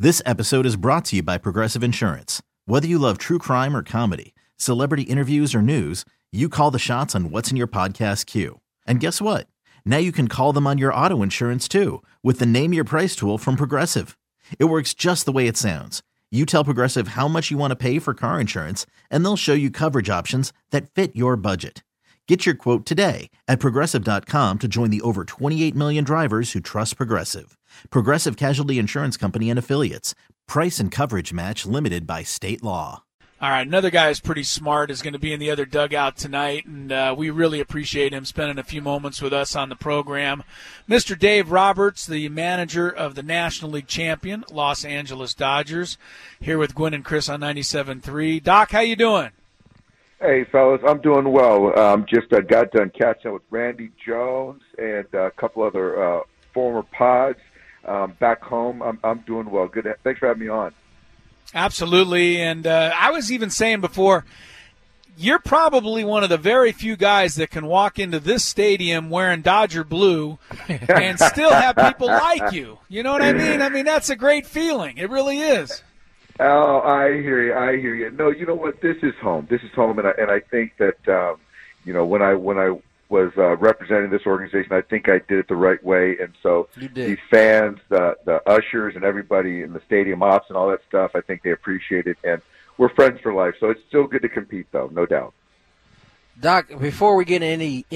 This episode is brought to you by Progressive Insurance. Whether you love true crime or comedy, celebrity interviews or news, you call the shots on what's in your podcast queue. And guess what? Now you can call them on your auto insurance too with the Name Your Price tool from Progressive. It works just the way it sounds. You tell Progressive how much you want to pay for car insurance, and they'll show you coverage options that fit your budget. Get your quote today at Progressive.com to join the over 28 million drivers who trust Progressive. Progressive Casualty Insurance Company and Affiliates. Price and coverage match limited by state law. All right, another guy who's pretty smart is going to be in the other dugout tonight, and we really appreciate him spending a few moments with us on the program. Mr. Dave Roberts, the manager of the National League champion Los Angeles Dodgers, here with Gwen and Chris on 97.3. Doc, how you doing? Hey, fellas, I'm doing well. Just got done catching up with Randy Jones and a couple other former pods back home. I'm doing well. Good. Thanks for having me on. Absolutely, and I was even saying before, you're probably one of the very few guys that can walk into this stadium wearing Dodger blue and still have people like you. You know what I mean? I mean, that's a great feeling. It really is. Oh, I hear you. I hear you. No, you know what? This is home. This is home, and I think that when I was representing this organization, I think I did it the right way. And so these fans, the ushers, and everybody in the stadium ops and all that stuff, I think they appreciate it. And we're friends for life. So it's still good to compete, though, no doubt. Doc, before we get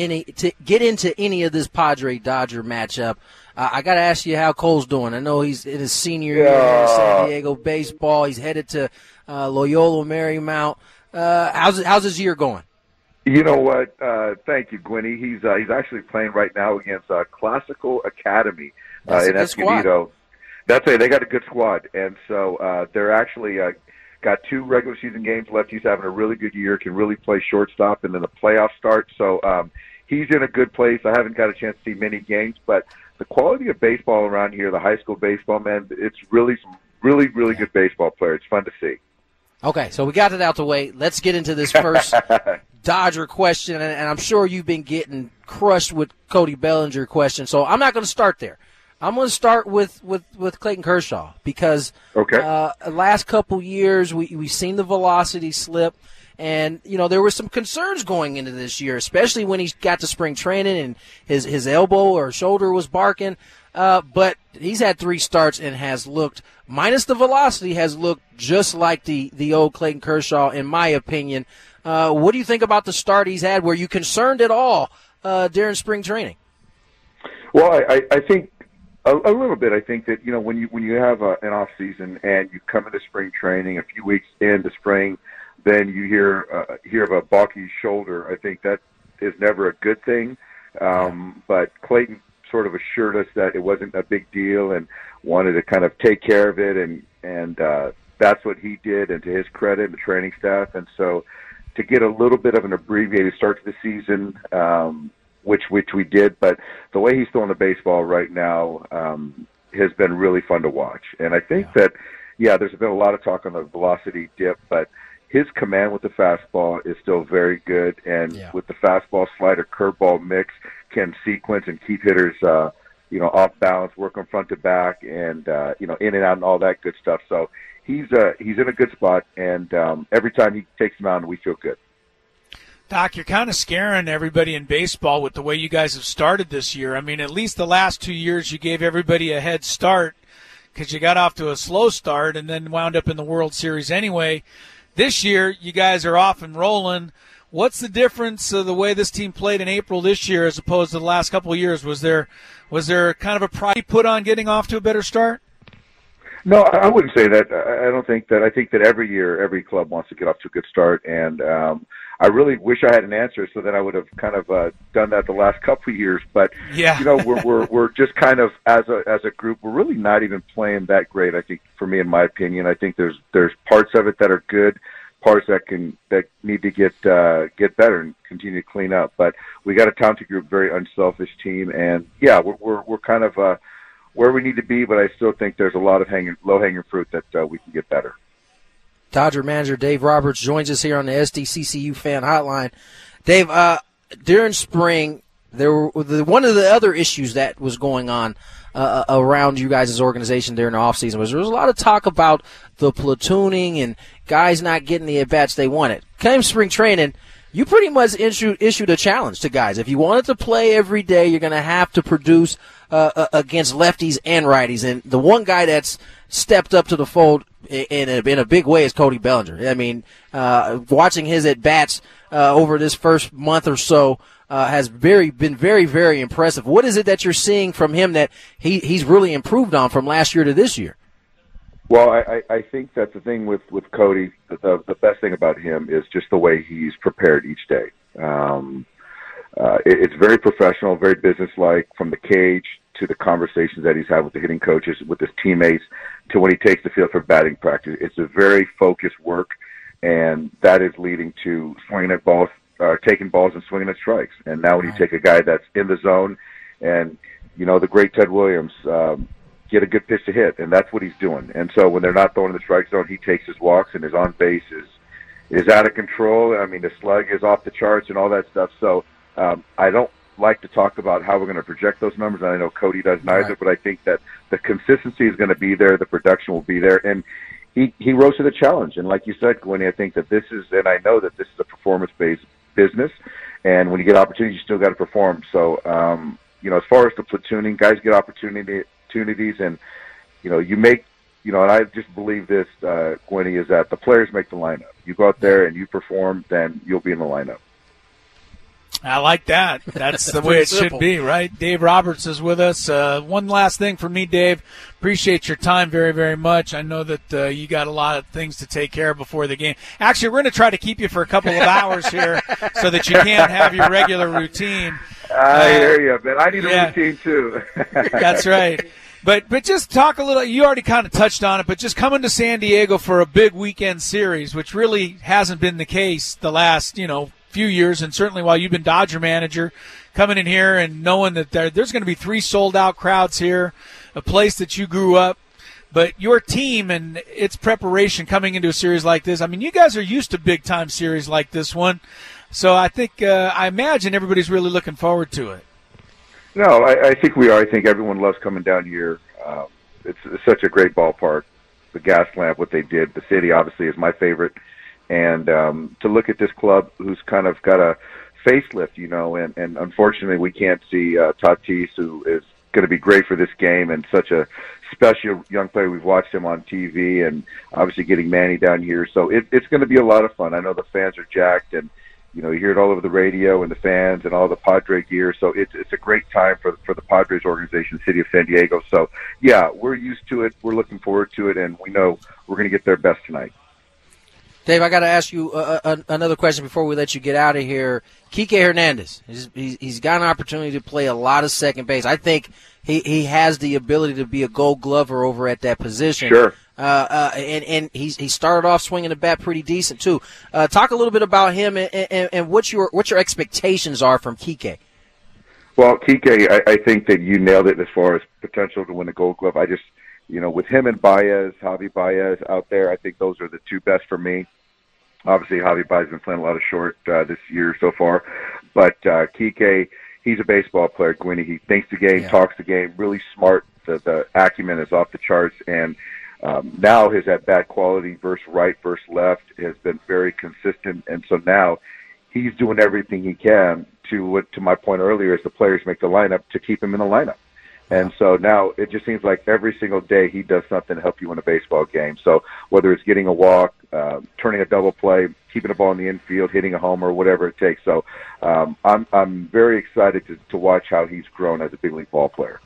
into any of this Padre-Dodger matchup, I got to ask you how Cole's doing. I know he's in his senior year in San Diego baseball. He's headed to Loyola Marymount. How's his year going? You know what? Thank you, Gwenny. He's actually playing right now against Classical Academy in Escondido. That's it. They got a good squad, and so they're actually got 2 regular season games left. He's having a really good year. Can really play shortstop, and then the playoffs start. So he's in a good place. I haven't got a chance to see many games, but the quality of baseball around here, the high school baseball, man, it's really some really good baseball players. It's fun to see. Okay, so we got it out the way. Let's get into this first Dodger question, and I'm sure you've been getting crushed with Cody Bellinger question, so I'm not going to start there. I'm going to start with Clayton Kershaw because last couple years we've seen the velocity slip, and there were some concerns going into this year, especially when he got to spring training and his elbow or shoulder was barking. But he's had 3 starts and has looked, minus the velocity, has looked just like the old Clayton Kershaw, in my opinion. What do you think about the start he's had? Were you concerned at all during spring training? Well, I think a little bit. I think that when you have an off season and you come into spring training a few weeks into spring, then you hear of a bulky shoulder. I think that is never a good thing. But Clayton sort of assured us that it wasn't a big deal and wanted to kind of take care of it, and that's what he did, and to his credit, the training staff. And so to get a little bit of an abbreviated start to the season, which we did, but the way he's throwing the baseball right now has been really fun to watch. And I think that, there's been a lot of talk on the velocity dip, but his command with the fastball is still very good, and with the fastball, slider, curveball mix, can sequence and keep hitters, off balance, work them front to back, and in and out and all that good stuff. So he's in a good spot, and every time he takes him out, we feel good. Doc, you're kind of scaring everybody in baseball with the way you guys have started this year. I mean, at least the last 2 years you gave everybody a head start because you got off to a slow start and then wound up in the World Series anyway. This year, you guys are off and rolling. What's the difference of the way this team played in April this year as opposed to the last couple of years? Was there kind of a pride put on getting off to a better start? No, I wouldn't say that. I don't think that. I think that every year, every club wants to get off to a good start, and I really wish I had an answer so that I would have kind of done that the last couple of years. But we're just kind of as a group, we're really not even playing that great. I think, for me, in my opinion, I think there's parts of it that are good, parts that need to get better and continue to clean up. But we got a talented group, very unselfish team, and we're kind of where we need to be. But I still think there's a lot of low hanging fruit that we can get better. Dodger manager Dave Roberts joins us here on the SDCCU Fan Hotline. Dave, during spring, one of the other issues that was going on around you guys' organization during the offseason was there was a lot of talk about the platooning and guys not getting the at-bats they wanted. Came spring training, you pretty much issued a challenge to guys. If you wanted to play every day, you're going to have to produce against lefties and righties. And the one guy that's stepped up to the fold in a big way is Cody Bellinger. I mean, watching his at-bats over this first month or so has been very, very impressive. What is it that you're seeing from him that he's really improved on from last year to this year? Well, I think that's the thing with Cody. The best thing about him is just the way he's prepared each day. It's very professional, very businesslike, from the cage to the conversations that he's had with the hitting coaches, with his teammates, to when he takes the field for batting practice. It's a very focused work, and that is leading to swinging at balls, taking balls and swinging at strikes. And now when you take a guy that's in the zone, and, the great Ted Williams, get a good pitch to hit, and that's what he's doing. And so when they're not throwing in the strike zone, he takes his walks, and his on base is out of control. I mean, the slug is off the charts and all that stuff. So I don't like to talk about how we're going to project those numbers, and I know Cody doesn't either, Right. but I think that the consistency is going to be there, the production will be there, and he rose to the challenge. And like you said, Gwynnie, I think that this is, and I know that this is a performance-based business, and when you get opportunities, you still got to perform. So, as far as the platooning, guys get opportunities, and you make, and I just believe this, Gwynnie, is that the players make the lineup. You go out there and you perform, then you'll be in the lineup. I like that. That's the way it simple. should be, right? Dave Roberts is with us. One last thing for me, Dave. Appreciate your time very, very much. I know that you got a lot of things to take care of before the game. Actually, we're going to try to keep you for a couple of hours here so that you can have your regular routine. I hear you, man. I need a routine, too. That's right. But just talk a little. You already kind of touched on it, but just coming to San Diego for a big weekend series, which really hasn't been the case the last, few years, and certainly while you've been Dodger manager, coming in here and knowing that there's going to be 3 sold-out crowds here, a place that you grew up, but your team and its preparation coming into a series like this, I mean, you guys are used to big-time series like this one, so I think, I imagine everybody's really looking forward to it. No, I think we are. I think everyone loves coming down here. It's such a great ballpark. The Gaslamp, what they did, the city obviously is my favorite. And to look at this club who's kind of got a facelift, and unfortunately we can't see Tatis, who is going to be great for this game and such a special young player. We've watched him on TV, and obviously getting Manny down here. So it's going to be a lot of fun. I know the fans are jacked, and you hear it all over the radio and the fans and all the Padre gear. So it's a great time for the Padres organization, City of San Diego. So, yeah, we're used to it. We're looking forward to it, and we know we're going to get their best tonight. Dave, I got to ask you another question before we let you get out of here. Kike Hernandez, he's got an opportunity to play a lot of second base. I think he has the ability to be a Gold Glover over at that position. Sure. And he started off swinging the bat pretty decent too. Talk a little bit about him and what your expectations are from Kike. Well, Kike, I think that you nailed it as far as potential to win a Gold Glove. I just, with him and Baez, Javi Baez out there, I think those are the 2 best for me. Obviously, Javi Baez has been playing a lot of short this year so far. But Kike, he's a baseball player, Gwynnie. He thinks the game, talks the game, really smart. The acumen is off the charts. And now his at-bat quality versus right versus left has been very consistent. And so now he's doing everything he can to my point earlier, is the players make the lineup to keep him in the lineup. And so now it just seems like every single day he does something to help you win a baseball game. So whether it's getting a walk, turning a double play, keeping a ball in the infield, hitting a homer, whatever it takes. So I'm very excited to watch how he's grown as a big league ball player.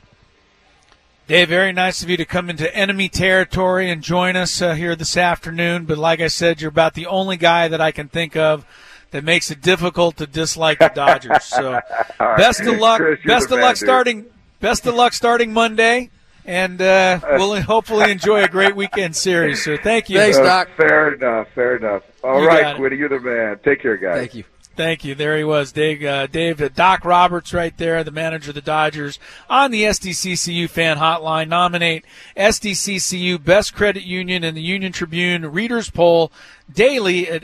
Dave, very nice of you to come into enemy territory and join us here this afternoon. But like I said, you're about the only guy that I can think of that makes it difficult to dislike the Dodgers. So best of luck. Chris, best of luck starting. Best of luck starting Monday, and we'll hopefully enjoy a great weekend series. So thank you. Thanks, Doc. Fair enough. All right, Gwynnie, you're the man. Take care, guys. Thank you. Thank you. There he was, Dave, Doc Roberts right there, the manager of the Dodgers, on the SDCCU fan hotline. Nominate SDCCU Best Credit Union and the Union Tribune Readers Poll daily at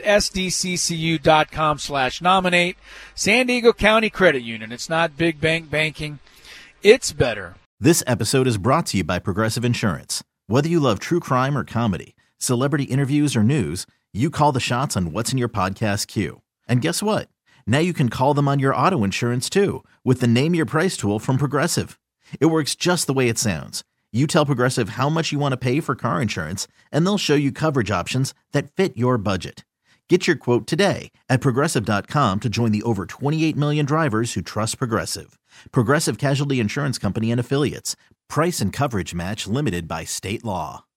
sdccu.com/nominate. San Diego County Credit Union. It's not big bank banking. It's better. This episode is brought to you by Progressive Insurance. Whether you love true crime or comedy, celebrity interviews or news, you call the shots on what's in your podcast queue. And guess what? Now you can call them on your auto insurance too with the Name Your Price tool from Progressive. It works just the way it sounds. You tell Progressive how much you want to pay for car insurance, and they'll show you coverage options that fit your budget. Get your quote today at Progressive.com to join the over 28 million drivers who trust Progressive. Progressive Casualty Insurance Company and Affiliates. Price and coverage match limited by state law.